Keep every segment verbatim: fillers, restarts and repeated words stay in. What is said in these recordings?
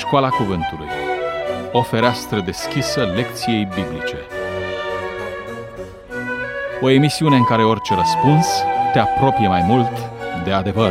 Școala Cuvântului. O fereastră deschisă lecției biblice. O emisiune în care orice răspuns te apropie mai mult de adevăr.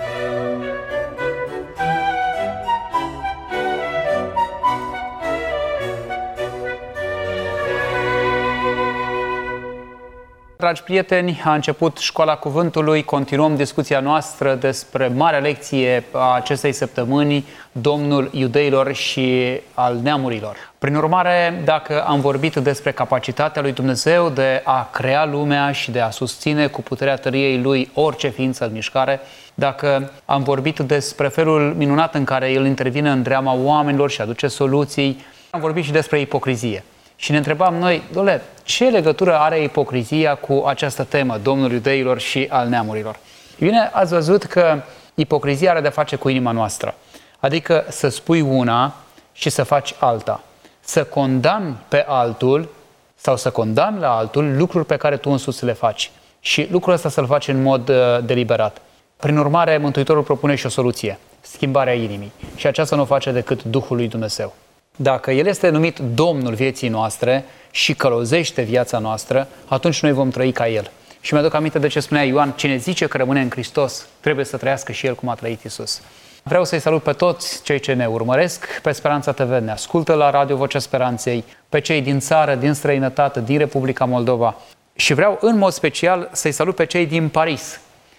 Dragi prieteni, a început Școala Cuvântului, continuăm discuția noastră despre marea lecție a acestei săptămâni, Domnul iudeilor și al neamurilor. Prin urmare, dacă am vorbit despre capacitatea lui Dumnezeu de a crea lumea și de a susține cu puterea tăriei Lui orice ființă în mișcare, dacă am vorbit despre felul minunat în care El intervine în drama oamenilor și aduce soluții, am vorbit și despre ipocrizie. Și ne întrebam noi, dole, ce legătură are ipocrizia cu această temă, Domnul iudeilor și al neamurilor? Bine, ați văzut că ipocrizia are de-a face cu inima noastră. Adică să spui una și să faci alta. Să condamni pe altul sau să condamni la altul lucruri pe care tu însuți le faci. Și lucrul ăsta să-l faci în mod uh, deliberat. Prin urmare, Mântuitorul propune și o soluție, schimbarea inimii. Și aceasta nu o face decât Duhul lui Dumnezeu. Dacă El este numit Domnul vieții noastre și călăuzește viața noastră, atunci noi vom trăi ca El. Și mi-aduc aminte de ce spunea Ioan, cine zice că rămâne în Hristos, trebuie să trăiască și El cum a trăit Iisus. Vreau să-i salut pe toți cei ce ne urmăresc pe Speranța T V, ne ascultă la Radio Vocea Speranței, pe cei din țară, din străinătate, din Republica Moldova. Și vreau în mod special să-i salut pe cei din Paris.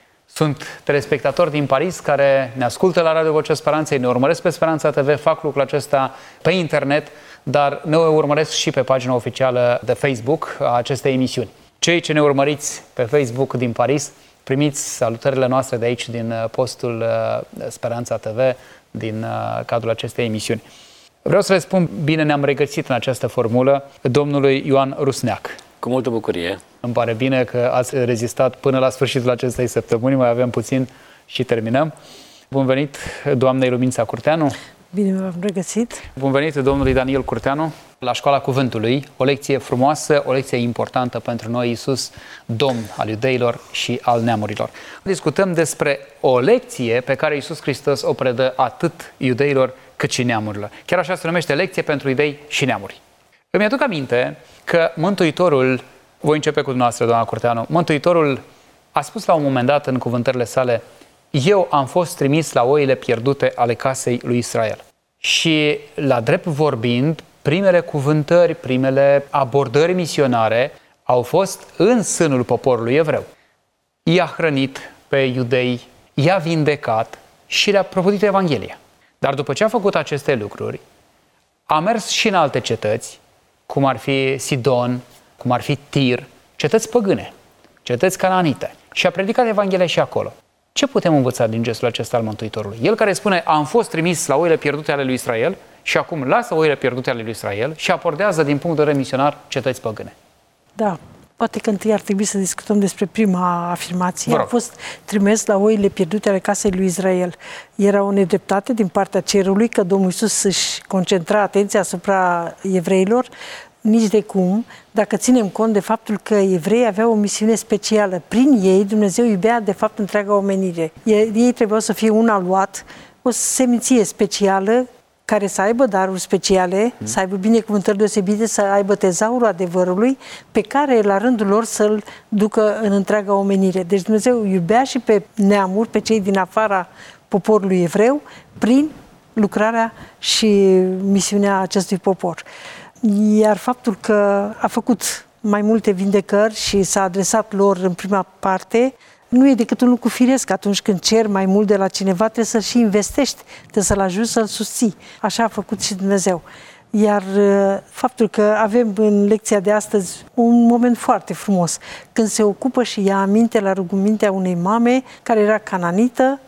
Sunt telespectatori din Paris care ne ascultă la Radio Vocea Speranței, ne urmăresc pe Speranța T V, fac lucrul acesta pe internet, dar ne urmăresc și pe pagina oficială de Facebook a acestei emisiuni. Cei ce ne urmăriți pe Facebook din Paris, primiți salutările noastre de aici, din postul Speranța T V, din cadrul acestei emisiuni. Vreau să le spun, bine ne-am regăsit în această formulă, domnului Ioan Rusneac. Cu multă bucurie. Îmi pare bine că ați rezistat până la sfârșitul acestei săptămâni, mai avem puțin și terminăm. Bun venit doamnei Lumința Curteanu. Bine v-am regăsit. Bun venit domnului Daniel Curteanu la Școala Cuvântului. O lecție frumoasă, o lecție importantă pentru noi, Iisus, Domn al iudeilor și al neamurilor. Discutăm despre o lecție pe care Iisus Hristos o predă atât iudeilor cât și neamurilor. Chiar așa se numește lecție pentru iudei și neamuri. Îmi aduc aminte că Mântuitorul, voi începe cu dumneavoastră, doamna Curteanu, Mântuitorul a spus la un moment dat în cuvântările sale, eu am fost trimis la oile pierdute ale casei lui Israel. Și la drept vorbind, primele cuvântări, primele abordări misionare au fost în sânul poporului evreu. I-a hrănit pe iudei, i-a vindecat și le-a propovăduit Evanghelia. Dar după ce a făcut aceste lucruri, a mers și în alte cetăți, cum ar fi Sidon, cum ar fi Tir, cetăți păgâne, cetăți canaanite, și a predicat Evanghelia și acolo. Ce putem învăța din gestul acesta al Mântuitorului? El care spune, am fost trimis la oile pierdute ale lui Israel și acum lasă oile pierdute ale lui Israel și abordează din punct de vedere misionar cetăți păgâne. Da, poate că întâi ar trebui să discutăm despre prima afirmație. A fost trimis la oile pierdute ale casei lui Israel. Era o nedreptate din partea cerului că Domnul Iisus își concentra atenția asupra evreilor, nici de cum, dacă ținem cont de faptul că evreii aveau o misiune specială. Prin ei, Dumnezeu iubea, de fapt, întreaga omenire. Ei trebuiau să fie un aluat, o seminție specială, care să aibă daruri speciale, mm. să aibă binecuvântări deosebite, să aibă tezaurul adevărului, pe care, la rândul lor, să-l ducă în întreaga omenire. Deci Dumnezeu iubea și pe neamuri, pe cei din afara poporului evreu, prin lucrarea și misiunea acestui popor. Iar faptul că a făcut mai multe vindecări și s-a adresat lor în prima parte, nu e decât un lucru firesc. Atunci când ceri mai mult de la cineva, trebuie să-l și investești, trebuie să-l ajuți, să-l susții. Așa a făcut și Dumnezeu. Iar faptul că avem în lecția de astăzi un moment foarte frumos, când se ocupă și ia aminte la rugămintea unei mame care era cananită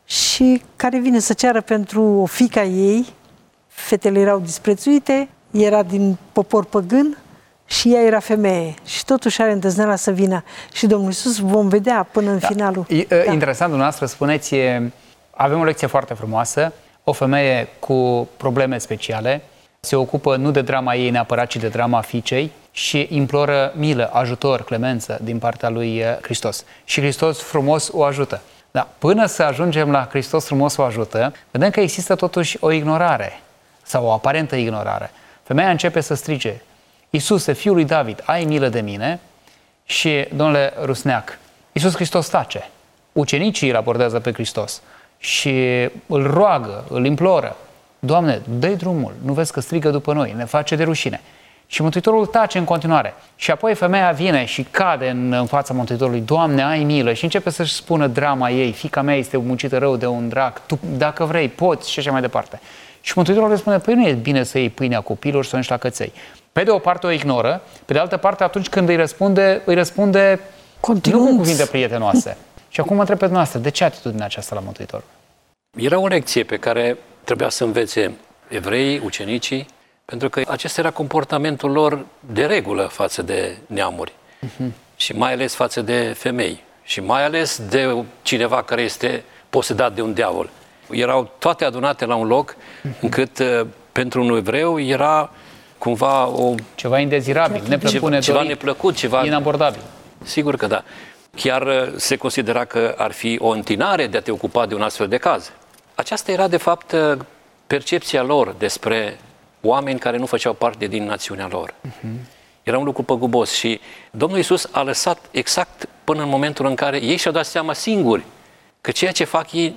și care vine să ceară pentru o fiica ei, fetele erau disprețuite, era din popor păgân și ea era femeie. Și totuși are îndrăzneala să vină. Și Domnul Iisus vom vedea până în da. finalul. E, da. Interesant, dumneavoastră spuneți, avem o lecție foarte frumoasă, o femeie cu probleme speciale, se ocupă nu de drama ei neapărat, ci de drama fiicei și imploră milă, ajutor, clemență din partea lui Hristos. Și Hristos frumos o ajută. Dar până să ajungem la Hristos frumos o ajută, vedem că există totuși o ignorare sau o aparentă ignorare. Femeia începe să strige: Iisuse, Fiul lui David, ai milă de mine. Și, domnule Rusneac, Iisus Hristos tace. Ucenicii îl abordează pe Hristos și îl roagă, îl imploră: Doamne, dă-i drumul, nu vezi că strigă după noi, ne face de rușine. Și Mântuitorul tace în continuare. Și apoi femeia vine și cade în, în fața Mântuitorului: Doamne, ai milă. Și începe să-și spună drama ei: fiica mea este muncită rău de un drac, tu, dacă vrei, poți, și așa mai departe. Și Mântuitorul le spune: păi nu e bine să iei pâinea copilor și să o la căței. Pe de o parte o ignoră, pe de altă parte atunci când îi răspunde, îi răspunde Continuând. nu cu cuvinte prietenoase. Și acum mă întreb pe dumneavoastră, de ce atitudinea aceasta la Mântuitor? Era o lecție pe care trebuia să învețe evreii, ucenicii, pentru că acesta era comportamentul lor de regulă față de neamuri. Uh-huh. Și mai ales față de femei. Și mai ales de cineva care este posedat de un diavol. Erau toate adunate la un loc, uh-huh. încât pentru un evreu era cumva o... Ceva indezirabil, neplăcut, ceva neplăcut, ceva... inabordabil. Sigur că da. Chiar se considera că ar fi o întinare de a te ocupa de un astfel de caz. Aceasta era, de fapt, percepția lor despre oameni care nu făceau parte din națiunea lor. Uh-huh. Era un lucru păgubos și Domnul Iisus a lăsat exact până în momentul în care ei și-au dat seama singuri că ceea ce fac ei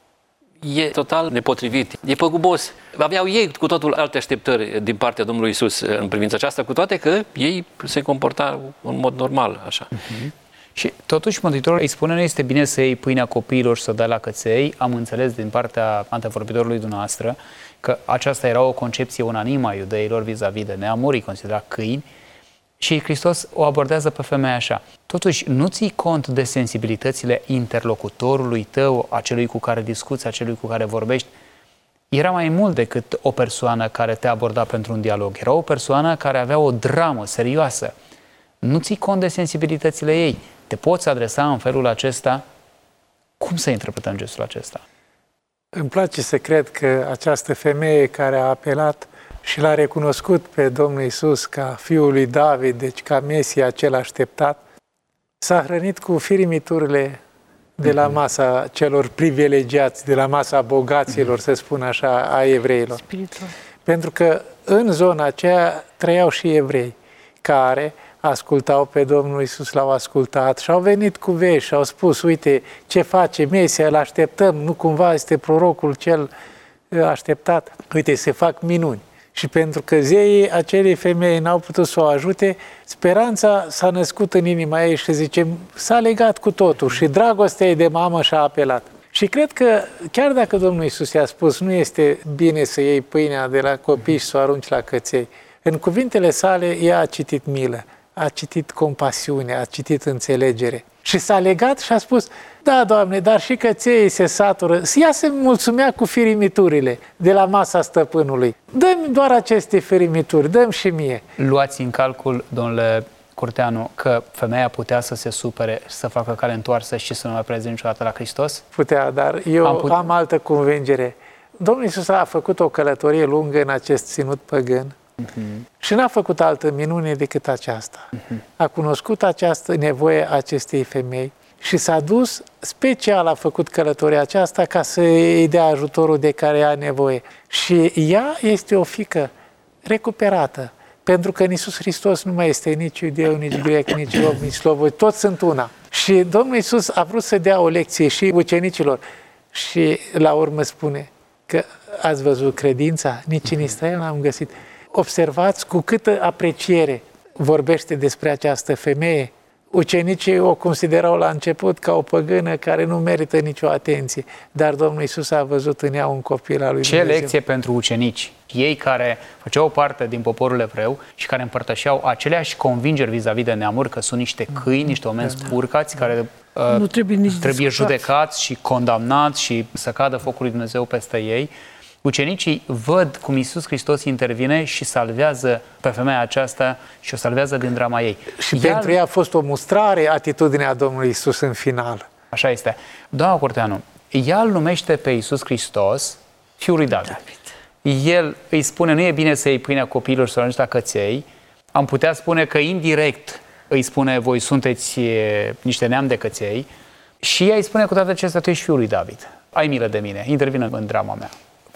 e total nepotrivit, e păgubos. Aveau ei cu totul alte așteptări din partea Domnului Iisus în privința aceasta, cu toate că ei se comportau în mod normal, așa. Uh-huh. Și totuși Mântuitorul îi spune: nu este bine să iei pâinea copiilor și să dai la căței. Am înțeles din partea antevorbitorului dumneavoastră că aceasta era o concepție unanimă a iudeilor vis-a-vis de neamuri, îi considera câini. Și Hristos o abordează pe femeia așa: totuși, nu ții cont de sensibilitățile interlocutorului tău, acelui cu care discuți, acelui cu care vorbești? Era mai mult decât o persoană care te aborda pentru un dialog. Era o persoană care avea o dramă serioasă. Nu ții cont de sensibilitățile ei. Te poți adresa în felul acesta? Cum să interpretăm gestul acesta? Îmi place să cred că această femeie care a apelat și l-a recunoscut pe Domnul Iisus ca Fiul lui David, deci ca Mesia cel așteptat, s-a hrănit cu firimiturile de la masa celor privilegiați, de la masa bogaților, să spun așa, a evreilor. Spiritual. Pentru că în zona aceea trăiau și evrei care ascultau pe Domnul Iisus, l-au ascultat și au venit cu vești și au spus: uite ce face Mesia, îl așteptăm, nu cumva este prorocul cel așteptat, uite se fac minuni. Și pentru că zeii acelei femei n-au putut să o ajute, speranța s-a născut în inima ei și zice, s-a legat cu totul și dragostea ei de mamă și-a apelat. Și cred că chiar dacă Domnul Iisus i-a spus nu este bine să iei pâinea de la copii și să o arunci la căței, în cuvintele sale ea a citit milă, a citit compasiune, a citit înțelegere. Și s-a legat și a spus, da, Doamne, dar și căței se satură. Ea se mulțumea cu firimiturile de la masa stăpânului. Dă-mi doar aceste firimituri, dă-mi și mie. Luați în calcul, domnule Curteanu, că femeia putea să se supere, să facă cale întoarsă și să nu mai prezinte niciodată la Hristos? Putea, dar eu am, put... am altă convingere. Domnul Iisus a făcut o călătorie lungă în acest ținut păgân. Uh-huh. Și n-a făcut altă minune decât aceasta. Uh-huh. A cunoscut această nevoie a acestei femei și s-a dus, special a făcut călătoria aceasta ca să îi dea ajutorul de care are nevoie. Și ea este o fiică recuperată, pentru că în Iisus Hristos nu mai este nici iudeu, nici grec, nici om, nici slobod, toți sunt una. Și Domnul Iisus a vrut să dea o lecție și ucenicilor și la urmă spune că ați văzut credința, nici în Israel n-am găsit. Observați cu câtă apreciere vorbește despre această femeie. Ucenicii o considerau la început ca o păgână care nu merită nicio atenție, dar Domnul Iisus a văzut în ea un copil al lui Ce Dumnezeu. lecție pentru ucenici, ei care făceau parte din poporul evreu și care împărtășeau aceleași convingeri vis-a-vis de neamuri, că sunt niște câini, niște oameni spurcați, care uh, nu trebuie, nici trebuie judecați și condamnați și să cadă focul lui Dumnezeu peste ei. Ucenicii văd cum Iisus Hristos intervine și salvează pe femeia aceasta și o salvează din drama ei. Și Ea... pentru ea a fost o mustrare atitudinea Domnului Iisus în final. Așa este. Doamna Curteanu, ea îl numește pe Iisus Hristos Fiul lui David. David. El îi spune, nu e bine să iei pâinea copiilor și să o arunci la căței. Am putea spune că indirect îi spune, voi sunteți niște neam de căței. Și ea îi spune cu toate acestea, tu ești Fiul lui David. Ai milă de mine, intervină în drama mea.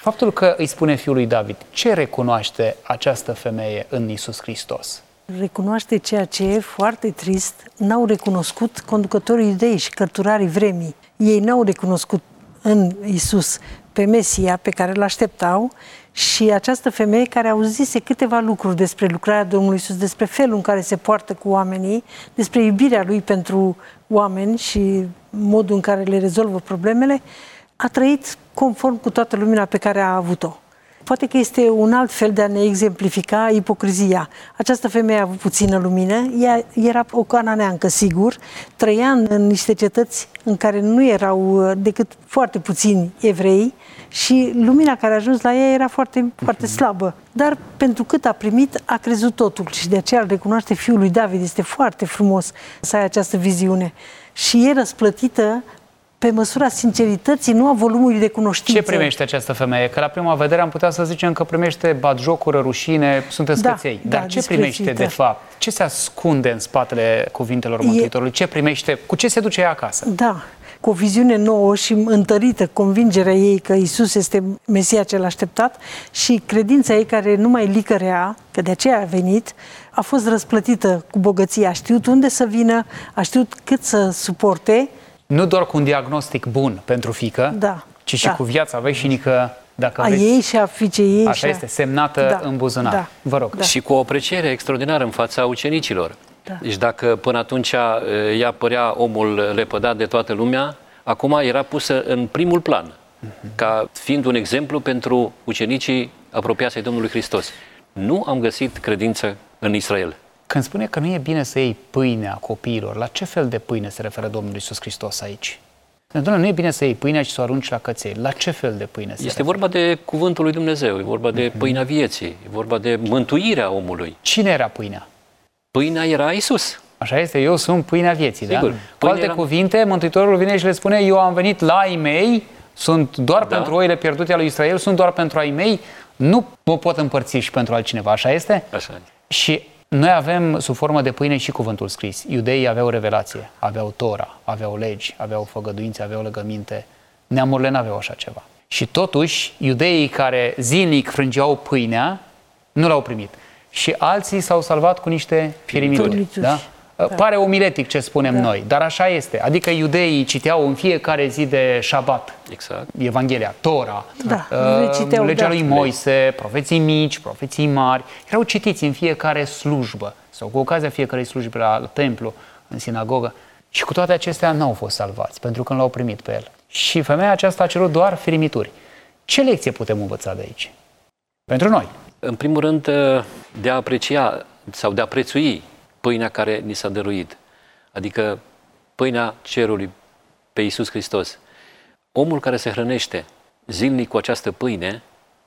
Faptul că îi spune fiul lui David, ce recunoaște această femeie în Iisus Hristos? Recunoaște ceea ce e foarte trist, n-au recunoscut conducătorii iudei și cărturarii vremii. Ei n-au recunoscut în Iisus pe Mesia pe care îl așteptau și această femeie care auzise câteva lucruri despre lucrarea Domnului Iisus, despre felul în care se poartă cu oamenii, despre iubirea Lui pentru oameni și modul în care le rezolvă problemele, a trăit conform cu toată lumina pe care a avut-o. Poate că este un alt fel de a ne exemplifica ipocrizia. Această femeie a avut puțină lumină, ea era o cananeancă, sigur, trăia în niște cetăți în care nu erau decât foarte puțini evrei și lumina care a ajuns la ea era foarte, foarte slabă. Dar pentru cât a primit, a crezut totul și de aceea îl recunoaște fiul lui David. Este foarte frumos să ai această viziune. Și e răsplătită pe măsura sincerității, nu a volumului de cunoștință. Ce primește această femeie? Că la prima vedere am putea să zicem că primește batjocură, rușine, sunteți Da, căței. Dar da, ce primește de fapt? Ce se ascunde în spatele cuvintelor Mântuitorului? Ce primește? Cu ce se duce ea acasă? Da, cu o viziune nouă și întărită convingerea ei că Iisus este Mesia cel așteptat și credința ei care nu mai licărea, că de aceea a venit, a fost răsplătită cu bogăție. A știut unde să vină, a știut cât să suporte. Nu doar cu un diagnostic bun pentru fiică, Da, ci și da. cu viața veșnică, dacă A vreți. ei și a fiicei ei. Așa și a... este, semnată Da, în buzunar. da, Vă rog. da. Și cu o apreciere extraordinară în fața ucenicilor. Da. Deci dacă până atunci uh, ea părea omul lepădat de toată lumea, acum era pusă în primul plan, uh-huh. ca fiind un exemplu pentru ucenicii apropiați ai Domnului Hristos. Nu am găsit credință în Israel. Când spune că nu e bine să iei pâinea copiilor, la ce fel de pâine se referă Domnul Iisus Hristos aici? Domnule, nu e bine să iei pâinea și să o arunci la căței. La ce fel de pâine se Este referă? vorba de cuvântul lui Dumnezeu, e vorba de pâinea vieții, e vorba de mântuirea omului. Cine era pâinea? Pâinea era Iisus. Așa este, eu sunt pâinea vieții, Sigur. da? Cu Pâinea alte era... cuvinte, Mântuitorul vine și le spune, eu am venit la ai mei, sunt doar Da. pentru oile pierdute ale lui Israel, sunt doar pentru ai mei, nu mă pot împărți și pentru altcineva, așa este? Așa. Și noi avem sub formă de pâine și cuvântul scris. Iudeii aveau revelație, aveau Tora, aveau legi, aveau făgăduințe, aveau legăminte. Neamurile n-aveau așa ceva. Și totuși, iudeii care zilnic frângeau pâinea, nu l-au primit. Și alții s-au salvat cu niște firimituri. Firimituri. Da? Da. Pare omiletic ce spunem da. noi, dar așa este. Adică iudeii citeau în fiecare zi de șabat Exact. Evanghelia, Tora, Da, uh, le citeau, legea da. lui Moise, profeții mici, profeții mari, erau citiți în fiecare slujbă sau cu ocazia fiecarei slujbe la, la templu, în sinagogă și cu toate acestea n-au fost salvați pentru că nu l-au primit pe el. Și femeia aceasta a cerut doar firimituri. Ce lecție putem învăța de aici? Pentru noi. În primul rând, de a aprecia sau de a prețui pâinea care ni s-a dăruit, adică pâinea cerului pe Iisus Hristos. Omul care se hrănește zilnic cu această pâine,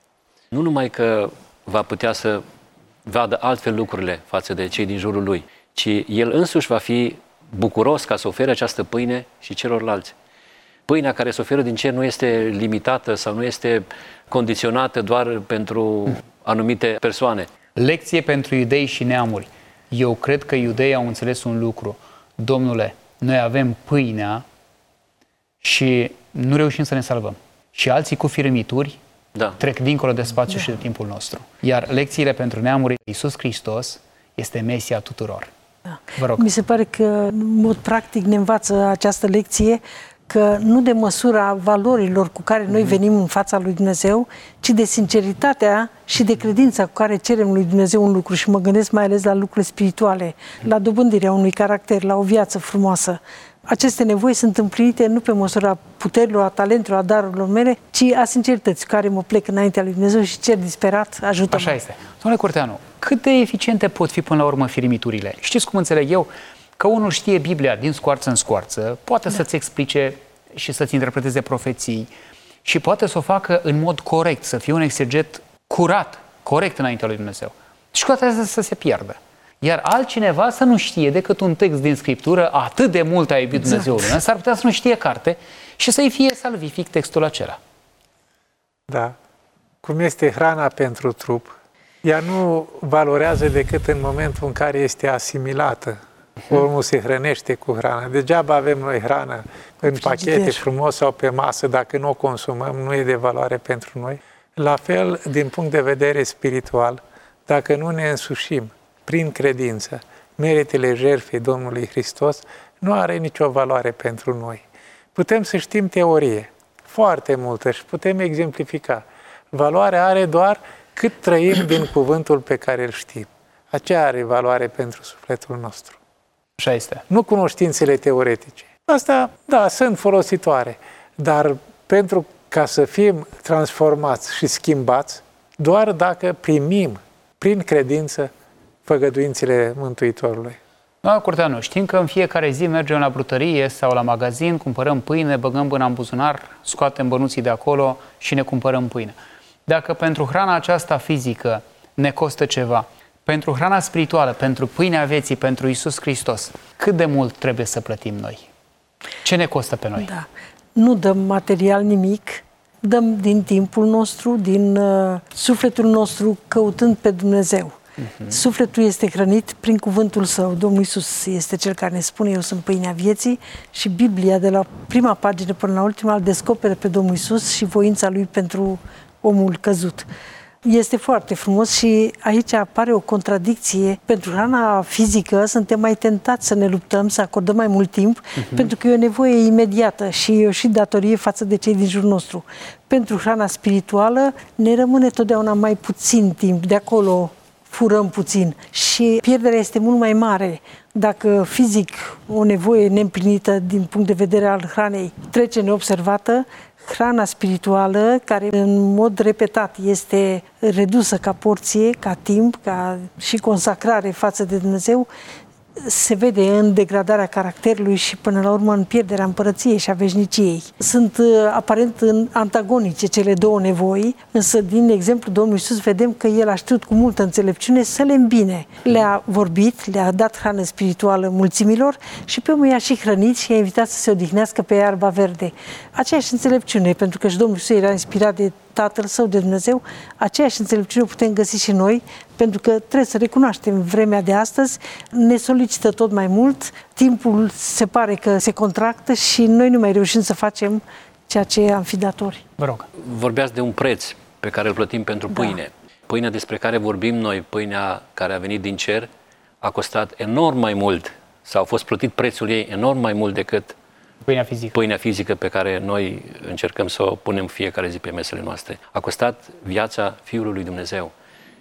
nu numai că va putea să vadă altfel lucrurile față de cei din jurul lui, ci el însuși va fi bucuros ca să ofere această pâine și celorlalți. Pâinea care se oferă din cer nu este limitată sau nu este condiționată doar pentru anumite persoane. Lecție pentru iudei și neamuri. Eu cred că iudeii au înțeles un lucru. Domnule, noi avem pâinea și nu reușim să ne salvăm. Și alții cu firimituri Da. trec dincolo de spațiu da. și de timpul nostru. Iar lecțiile pentru neamuri, Iisus Hristos este Mesia tuturor. Da. Vă rog. Mi se pare că, în mod practic, ne învață această lecție că nu de măsura valorilor cu care noi venim în fața lui Dumnezeu, ci de sinceritatea și de credința cu care cerem lui Dumnezeu un lucru. Și mă gândesc mai ales la lucrurile spirituale, la dobândirea unui caracter, la o viață frumoasă. Aceste nevoi sunt împlinite nu pe măsura puterilor, a talentelor, a darurilor mele, ci a sincerității cu care mă plec înaintea lui Dumnezeu și cer disperat, ajută-mă. Așa este. Domnule Curteanu, cât de eficiente pot fi până la urmă firimiturile? Știți cum înțeleg eu? Că unul știe Biblia din scoarță în scoarță, poate da. să-ți explice și să-ți interpreteze profeții și poate să o facă în mod corect, să fie un exeget curat, corect înaintea lui Dumnezeu. Și cu toate astea să se piardă. Iar altcineva să nu știe decât un text din Scriptură, atât de mult a iubit Dumnezeu lumea, s-ar putea să nu știe carte și să-i fie salvific textul acela. Da. Cum este hrana pentru trup, ea nu valorează decât în momentul în care este asimilată. Omul se hrănește cu hrana. Degeaba avem noi hrană în pachete frumos sau pe masă, dacă nu o consumăm, nu e de valoare pentru noi. La fel, din punct de vedere spiritual, dacă nu ne însușim prin credință meritele jertfei Domnului Hristos, nu are nicio valoare pentru noi. Putem să știm teorie, foarte multă, și putem exemplifica. Valoarea are doar cât trăim din cuvântul pe care îl știm. Aceea are valoare pentru sufletul nostru. Așa este. Nu cunoștințele teoretice. Asta, da, sunt folositoare, dar pentru ca să fim transformați și schimbați, doar dacă primim prin credință făgăduințele Mântuitorului. Doamna Curteanu, știm că în fiecare zi mergem la brutărie sau la magazin, cumpărăm pâine, băgăm mâna în buzunar, scoatem bănuții de acolo și ne cumpărăm pâine. Dacă pentru hrana aceasta fizică ne costă ceva, pentru hrana spirituală, pentru pâinea vieții, pentru Iisus Hristos, cât de mult trebuie să plătim noi? Ce ne costă pe noi? Da. Nu dăm material nimic, dăm din timpul nostru, din uh, sufletul nostru, căutând pe Dumnezeu. Uh-huh. Sufletul este hrănit prin cuvântul Său. Domnul Iisus este Cel care ne spune: eu sunt pâinea vieții, și Biblia, de la prima pagină până la ultima, îl descoperă pe Domnul Iisus și voința Lui pentru omul căzut. Este foarte frumos și aici apare o contradicție. Pentru hrana fizică suntem mai tentați să ne luptăm, să acordăm mai mult timp, uh-huh. pentru că e o nevoie imediată și e o și datorie față de cei din jurul nostru. Pentru hrana spirituală ne rămâne totdeauna mai puțin timp, de acolo furăm puțin și pierderea este mult mai mare. Dacă fizic o nevoie neîmplinită din punct de vedere al hranei trece neobservată, hrana spirituală, care în mod repetat este redusă ca porție, ca timp, ca și consacrare față de Dumnezeu, se vede în degradarea caracterului și până la urmă în pierderea împărăției și a veșniciei. Sunt aparent antagonice cele două nevoi, însă din exemplu Domnului Iisus vedem că El a știut cu multă înțelepciune să le îmbine. Le-a vorbit, le-a dat hrană spirituală mulțimilor și pe urmă i-a și hrănit și i-a invitat să se odihnească pe iarba verde. Aceeași înțelepciune, pentru că și Domnul Iisus era inspirat de Tatăl Său, de Dumnezeu, aceeași înțelepciune o putem găsi și noi, pentru că trebuie să recunoaștem, vremea de astăzi ne solicită tot mai mult, timpul se pare că se contractă și noi nu mai reușim să facem ceea ce am fi datori. Vă rog. Vorbeați de un preț pe care îl plătim pentru pâine. Da. Pâinea despre care vorbim noi, pâinea care a venit din cer, a costat enorm mai mult, sau a fost plătit prețul ei enorm mai mult decât Pâinea fizică. Pâinea fizică pe care noi încercăm să o punem fiecare zi pe mesele noastre. A costat viața Fiului lui Dumnezeu.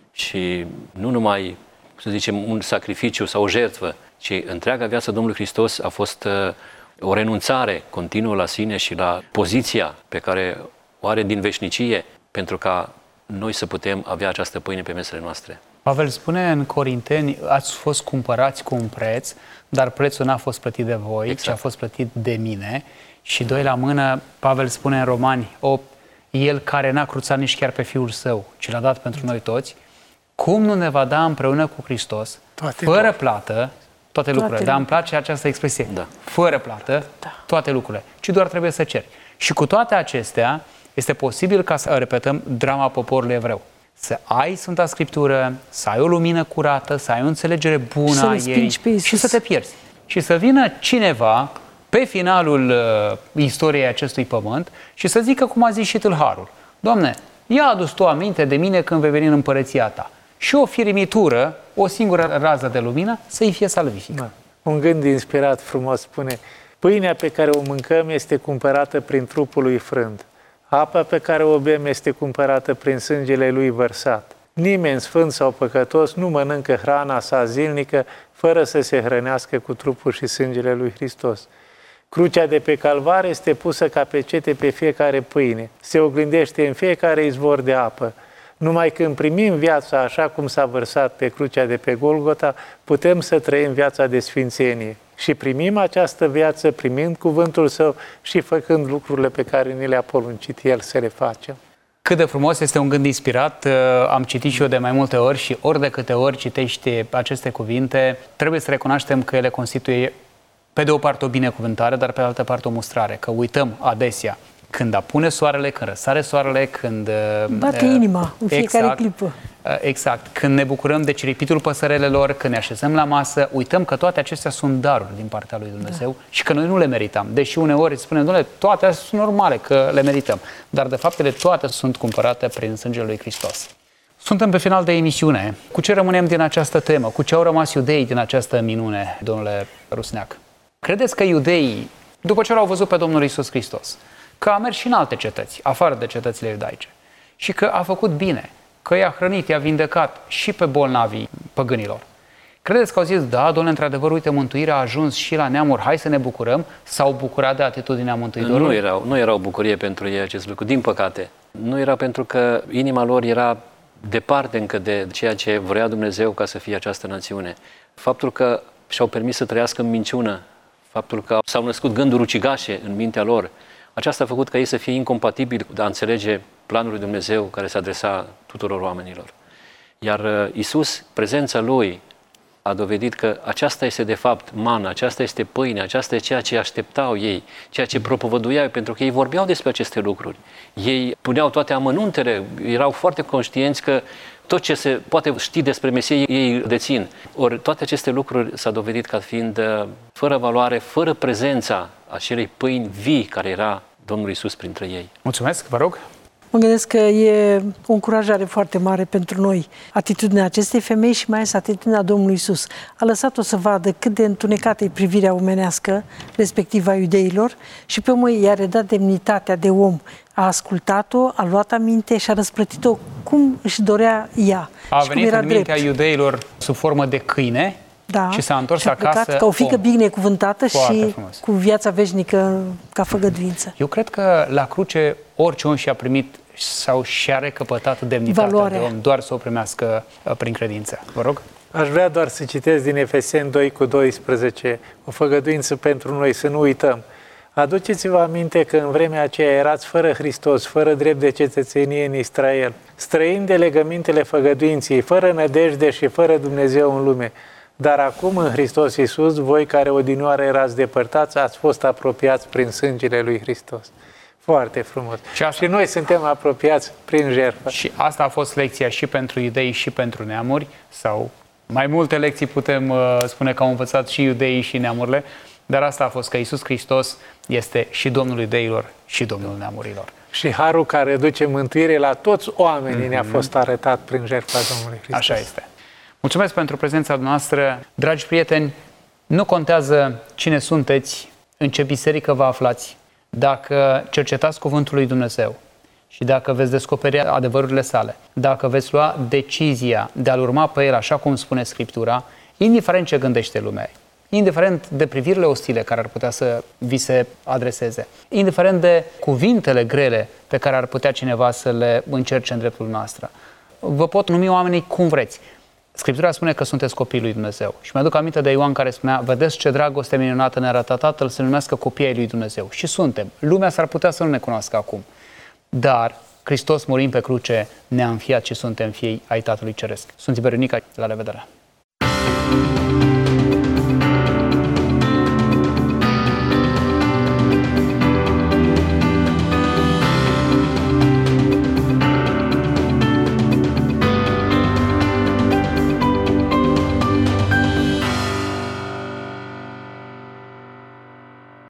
Și nu numai, să zicem, un sacrificiu sau o jertfă, ci întreaga viața Domnului Hristos a fost o renunțare continuă la sine și la poziția pe care o are din veșnicie pentru ca noi să putem avea această pâine pe mesele noastre. Pavel spune în Corinteni: ați fost cumpărați cu un preț, dar prețul n-a fost plătit de voi, exact. ci a fost plătit de mine. Și doi la mână, Pavel spune în Romani opt: El care n-a cruțat nici chiar pe Fiul Său, ci l-a dat pentru noi toți, cum nu ne va da împreună cu Hristos, toate fără toate. plată, toate, toate lucrurile. Dar îmi place această expresie, da. fără plată, da. toate lucrurile, ci doar trebuie să ceri. Și cu toate acestea, este posibil ca să repetăm drama poporului evreu. Să ai Sfânta Scriptură, să ai o lumină curată, să ai o înțelegere bună a ei și să te pierzi. Și să vină cineva pe finalul uh, istoriei acestui pământ și să zică cum a zis și tâlharul: Doamne, ia adus tu aminte de mine când vei veni în împărăția ta. Și o firimitură, o singură rază de lumină, să-i fie salvifică. Da. Un gând inspirat frumos spune: pâinea pe care o mâncăm este cumpărată prin trupul lui frânt. Apa pe care o bem este cumpărată prin sângele lui vărsat. Nimeni sfânt sau păcătos nu mănâncă hrana sa zilnică fără să se hrănească cu trupul și sângele lui Hristos. Crucea de pe calvar este pusă ca pecete pe fiecare pâine. Se oglindește în fiecare izvor de apă. Numai când primim viața așa cum s-a vărsat pe crucea de pe Golgota, putem să trăim viața de sfințenie. Și primim această viață primind cuvântul Său și făcând lucrurile pe care ni le-a poruncit El să le facem. Cât de frumos, este un gând inspirat, am citit și eu de mai multe ori și ori de câte ori citești aceste cuvinte, trebuie să recunoaștem că ele constituie pe de o parte o binecuvântare, dar pe de altă parte o mustrare, că uităm adesea când apune soarele, când răsare soarele, când... Bate uh, inima în fiecare exact, clipă. Uh, exact. Când ne bucurăm de ciripitul păsărelelor, când ne așezăm la masă, uităm că toate acestea sunt daruri din partea lui Dumnezeu da. și că noi nu le merităm. Deși uneori spunem, dom'le, toate astea sunt normale, că le merităm. Dar de fapt ele toate sunt cumpărate prin sângele lui Hristos. Suntem pe final de emisiune. Cu ce rămânem din această temă? Cu ce au rămas iudeii din această minune, domnule Rusneac? Credeți că iudeii, după ce l-au văzut pe Domnul Iisus Hristos, că a mers și în alte cetăți, afară de cetățile iudaice, și că a făcut bine, că i-a hrănit, i-a vindecat și pe bolnavii păgânilor, credeți că au zis, da, Doamne, într-adevăr, uite, mântuirea a ajuns și la neamuri, hai să ne bucurăm? S-au bucurat de atitudinea Mântuitorului? Nu erau, nu erau bucurie pentru ei acest lucru, din păcate. Nu era pentru că inima lor era departe încă de ceea ce vrea Dumnezeu ca să fie această națiune. Faptul că și-au permis să trăiască în minciună, faptul că s-au născut gânduri ucigașe în mintea lor, aceasta a făcut ca ei să fie incompatibili de a înțelege planul lui Dumnezeu care se adresa tuturor oamenilor. Iar Iisus, prezența Lui, a dovedit că aceasta este de fapt mana, aceasta este pâine, aceasta este ceea ce așteptau ei, ceea ce propovăduiau, pentru că ei vorbeau despre aceste lucruri. Ei puneau toate amănuntele, erau foarte conștienți că tot ce se poate ști despre Mesie ei dețin. Ori toate aceste lucruri s-a dovedit ca fiind fără valoare, fără prezența acelei pâini vii care era Domnul Iisus printre ei. Mulțumesc, vă rog. Mă gândesc că e o încurajare foarte mare pentru noi atitudinea acestei femei și mai ales atitudinea Domnului Iisus. A lăsat-o să vadă cât de întunecată e privirea omenească, respectiv a iudeilor, și pe urmă i-a redat demnitatea de om. A ascultat-o, a luat aminte și a răsplătit-o cum își dorea ea. A și venit cum era în mintea drept. iudeilor sub formă de câine, da, și s-a întors și a acasă plecat ca o fiică om. binecuvântată Foarte și frumos. cu viața veșnică ca făgăduință. Eu cred că la cruce orice om și-a primit sau și-a recăpătat demnitatea Valoarea. de om, doar să o primească prin credință. Vă rog? Aș vrea doar să citesc din Efeseni doi cu doisprezece, o făgăduință pentru noi, să nu uităm. Aduceți-vă aminte că în vremea aceea erați fără Hristos, fără drept de cetățenie în Israel, străini de legămintele făgăduinței, fără nădejde și fără Dumnezeu în lume. Dar acum în Hristos Iisus, voi care odinioară erați depărtați, ați fost apropiați prin sângele lui Hristos. Foarte frumos. Și, asta... și noi suntem apropiați prin jertfă. Și asta a fost lecția și pentru iudei și pentru neamuri, sau mai multe lecții putem uh, spune că au învățat și iudeii și neamurile, dar asta a fost că Iisus Hristos este și Domnul iudeilor și Domnul neamurilor. Și harul care duce mântuire la toți oamenii mm-hmm. ne-a fost arătat prin jertfa Domnului Hristos. Așa este. Mulțumesc pentru prezența noastră. Dragi prieteni, nu contează cine sunteți, în ce biserică vă aflați, dacă cercetați cuvântul lui Dumnezeu și dacă veți descoperi adevărurile sale, dacă veți lua decizia de a-L urma pe El așa cum spune Scriptura, indiferent ce gândește lumea, indiferent de privirile ostile care ar putea să vi se adreseze, indiferent de cuvintele grele pe care ar putea cineva să le încerce în dreptul noastră, vă pot numi oamenii cum vreți. Scriptura spune că sunteți copiii lui Dumnezeu. Și mi-aduc aminte de Ioan care spunea, vedeți ce dragoste minunată ne arată Tatăl să ne numească copiii lui Dumnezeu. Și suntem. Lumea s-ar putea să nu ne cunoască acum. Dar Hristos, murind pe cruce, ne-a înfiat și suntem fii ai Tatălui Ceresc. Sunt Iber Ionica, la revedere!